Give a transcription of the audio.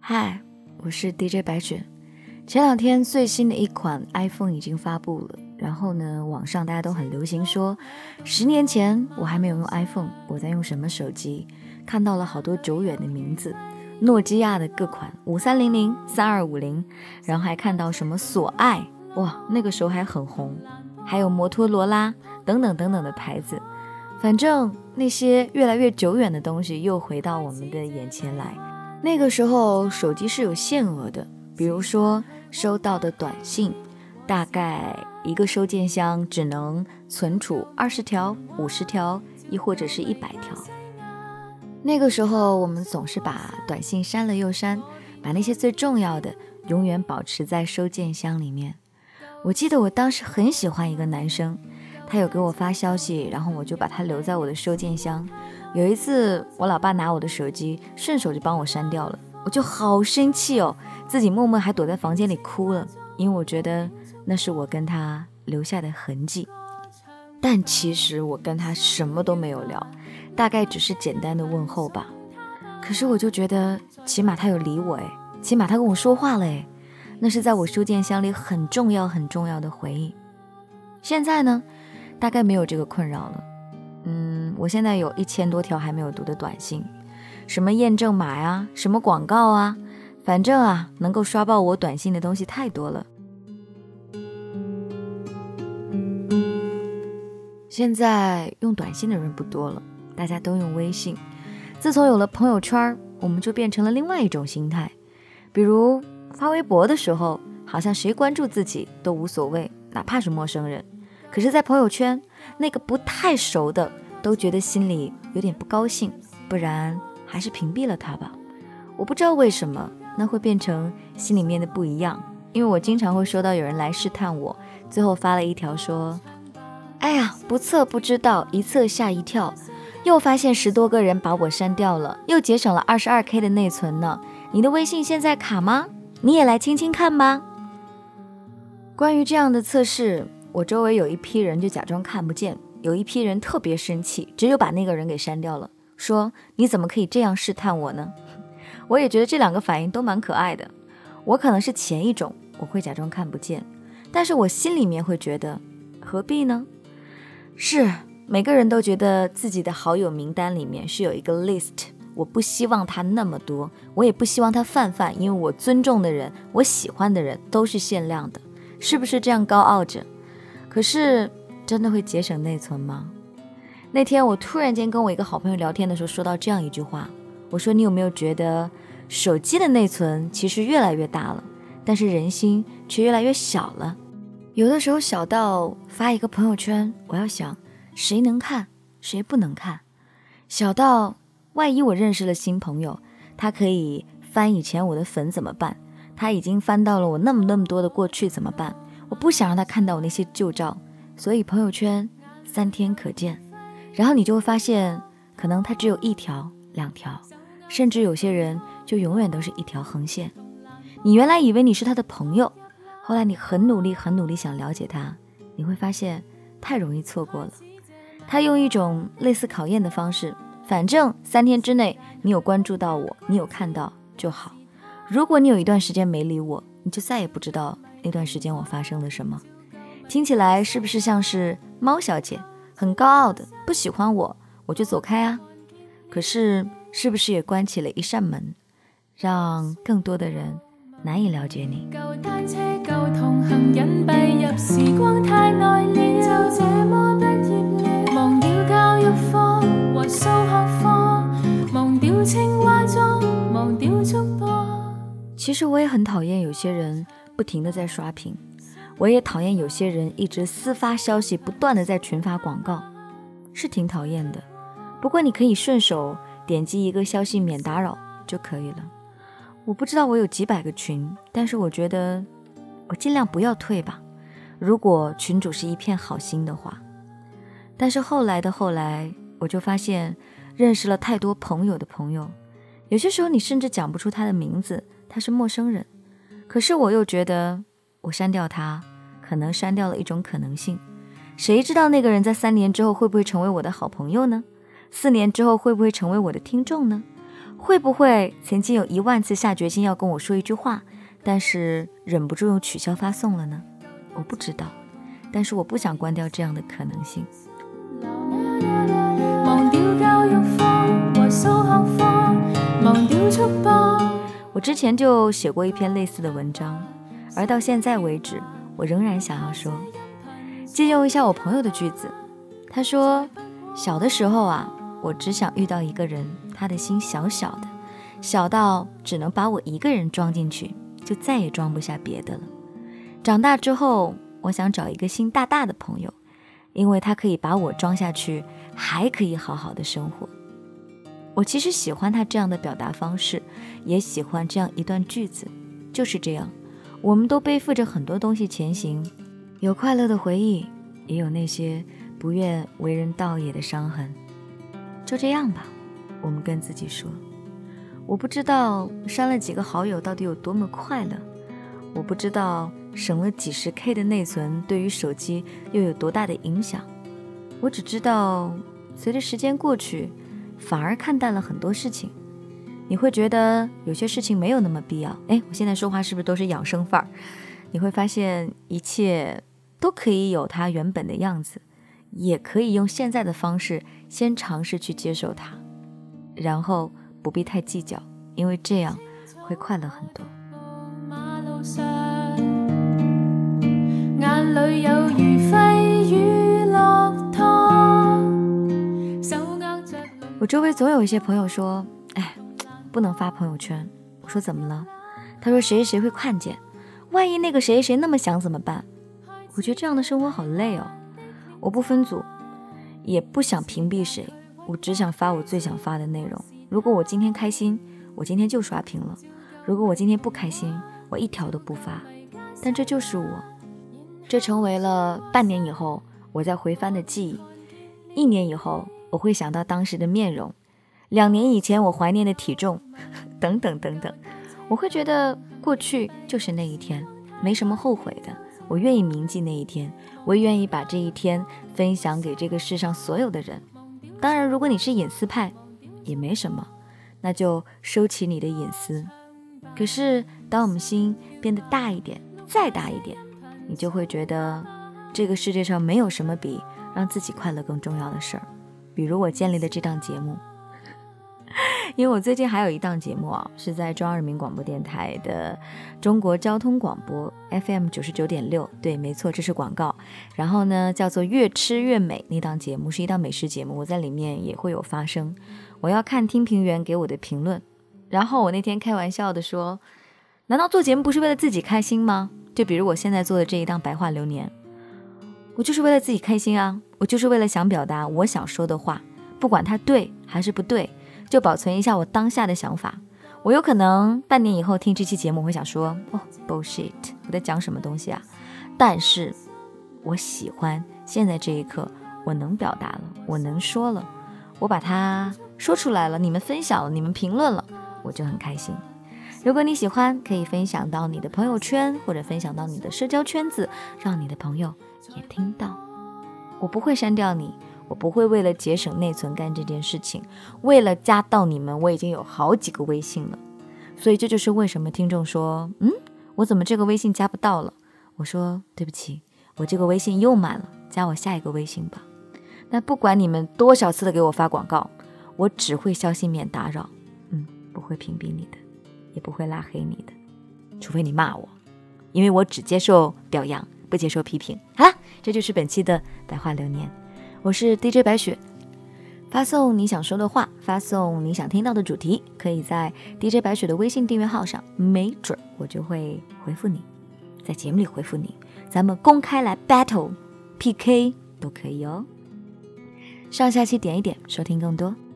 嗨，我是 DJ 白雪。前两天最新的一款 iPhone 已经发布了，然后呢，网上大家都很流行说，10年前我还没有用 iPhone， 我在用什么手机？看到了好多久远的名字，诺基亚的各款5300、3250，然后还看到什么索爱，哇，那个时候还很红，还有摩托罗拉等等等等的牌子。反正那些越来越久远的东西又回到我们的眼前来。那个时候手机是有限额的，比如说收到的短信，大概一个收件箱只能存储20条、50条，亦或者是100条。那个时候我们总是把短信删了又删，把那些最重要的永远保持在收件箱里面。我记得我当时很喜欢一个男生，他有给我发消息，然后我就把他留在我的收件箱。有一次我老爸拿我的手机，顺手就帮我删掉了，我就好生气哦，自己默默还躲在房间里哭了，因为我觉得那是我跟他留下的痕迹。但其实我跟他什么都没有聊，大概只是简单的问候吧。可是我就觉得起码他有理我诶，起码他跟我说话了诶，那是在我收件箱里很重要很重要的回忆。现在呢，大概没有这个困扰了。我现在有1000多条还没有读的短信，什么验证码呀，什么广告啊，反正啊，能够刷爆我短信的东西太多了。现在用短信的人不多了，大家都用微信。自从有了朋友圈，我们就变成了另外一种心态。比如发微博的时候，好像谁关注自己都无所谓，哪怕是陌生人。可是在朋友圈，那个不太熟的都觉得心里有点不高兴，不然还是屏蔽了他吧。我不知道为什么那会变成心里面的不一样，因为我经常会收到有人来试探我，最后发了一条说，哎呀，不测不知道，一测吓一跳，又发现10多个人把我删掉了，又节省了22K 的内存呢，你的微信现在卡吗？你也来清清看吧。关于这样的测试，我周围有一批人就假装看不见，有一批人特别生气，只有把那个人给删掉了，说你怎么可以这样试探我呢？我也觉得这两个反应都蛮可爱的。我可能是前一种，我会假装看不见，但是我心里面会觉得何必呢？是每个人都觉得自己的好友名单里面是有一个 list， 我不希望他那么多，我也不希望他泛，因为我尊重的人，我喜欢的人都是限量的，是不是这样高傲着？可是真的会节省内存吗？那天我突然间跟我一个好朋友聊天的时候，说到这样一句话，我说你有没有觉得手机的内存其实越来越大了，但是人心却越来越小了？有的时候小到发一个朋友圈，我要想谁能看谁不能看，小到万一我认识了新朋友，他可以翻以前我的粉怎么办？他已经翻到了我那么多的过去怎么办？我不想让他看到我那些旧照，所以朋友圈3天可见。然后你就会发现，可能他只有1条、2条，甚至有些人就永远都是一条横线。你原来以为你是他的朋友，后来你很努力想了解他，你会发现太容易错过了。他用一种类似考验的方式，反正3天之内你有关注到我，你有看到就好。如果你有一段时间没理我，你就再也不知道那段时间我发生了什么。听起来是不是像是猫小姐很高傲的，不喜欢我就走开啊？可是是不是也关起了一扇门，让更多的人难以了解你？ 旧單車舊同行隱蔽入時光太耐了，就這麼畢業了，忘掉教育課和數學課，忘掉青蛙裝，忘掉觸播。 其實我也很討厭有些人不停地在刷屏，我也討厭有些人一直私發消息，不斷地在群發廣告，是挺討厭的。不過你可以順手點擊一個消息免打擾就可以了。我不知道我有幾百個群，但是我覺得我盡量不要退吧，如果群主是一片好心的話。但是後來，我就發現認識了太多朋友的朋友，有些時候你甚至講不出他的名字，他是陌生人，可是我又覺得我刪掉他，可能刪掉了一種可能性。誰知道那個人在3年之後會不會成為我的好朋友呢？4年之後會不會成為我的聽眾呢？ 会不会曾经有10000次下决心要跟我说一句话，但是忍不住用取消发送了呢？我不知道，但是我不想关掉这样的可能性。忘掉教育科和數學科，忘掉束縛。我之前就写过一篇类似的文章，而到现在为止，我仍然想要说，借用一下我朋友的句子，他说，小的时候啊，我只想遇到一个人，他的心小小的，小到只能把我一个人装进去，就再也装不下别的了。长大之后，我想找一个心大大的朋友，因为他可以把我装下去，还可以好好的生活。我其实喜欢他这样的表达方式，也喜欢这样一段句子，就是这样，我们都背负着很多东西前行，有快乐的回忆，也有那些不愿为人道也的伤痕。就这样吧，我们跟自己说，我不知道删了几个好友到底有多么快乐，我不知道省了几十 K 的内存对于手机又有多大的影响，我只知道随着时间过去，反而看淡了很多事情。你会觉得有些事情没有那么必要。我现在说话是不是都是养生范儿？你会发现一切都可以有它原本的样子，也可以用现在的方式先尝试去接受它，然後不必太計較，因為這樣會快樂很多。眼裏有如飛雨落湯，我周圍總有一些朋友說，不能發朋友圈。我說怎麼了？他說誰誰會看見，萬一那個誰誰那麼想怎麼辦？我覺得這樣的生活好累哦。我不分組，也不想屏蔽誰，我只想發我最想發的內容。如果我今天開心，我今天就刷屏了；如果我今天不開心，我一條都不發。但這就是我，這成為了半年以後我在回翻的記憶，1年以後我會想到當時的面容，2年以前我懷念的體重，等等等等。我會覺得過去就是那一天，沒什麼後悔的。我願意銘記那一天，我也願意把這一天分享給這個世上所有的人。當然，如果你是隱私派，也沒什麼，那就收起你的隱私。可是，當我們心變得大一點，再大一點，你就會覺得這個世界上沒有什麼比讓自己快樂更重要的事兒。比如我建立的這檔節目。因為我最近還有一檔節目啊，是在中央人民廣播電台的中國交通廣播 FM 99.6，對，沒錯，這是廣告。然後呢，叫做越吃越美，那檔節目是一檔美食節目，我在裡面也會有發聲。我要看聽評員給我的評論。然後我那天開玩笑的說，難道做節目不是為了自己開心嗎？就比如我現在做的這一檔白話流年，我就是為了自己開心啊，我就是為了想表達我想說的話，不管它對還是不對，就保存一下我當下的想法。我有可能半年以後聽這期節目會想說bullshit， 我在講什麼東西啊？但是我喜歡現在這一刻我能表達了，我能說了，我把它說出來了，你們分享了，你們評論了，我就很開心。如果你喜歡，可以分享到你的朋友圈，或者分享到你的社交圈子，讓你的朋友也聽到。我不會刪掉你，我不會為了節省內存幹這件事情，為了加到你們，我已經有好幾個微信了。所以這就是為什麼聽眾說，我怎麼這個微信加不到了？我說對不起，我這個微信又滿了，加我下一個微信吧。那不管你們多少次的給我發廣告，我只會消息免打擾，不會屏蔽你的，也不會拉黑你的，除非你罵我，因為我只接受表揚，不接受批評。好了，這就是本期的白話流年，我是 DJ 白雪。發送你想說的話，發送你想聽到的主題，可以在 DJ 白雪的微信訂閱號上，沒準我就會回復你，在節目裡回復你，咱們公開來 battle PK 都可以哦。上下期點一點，收聽更多。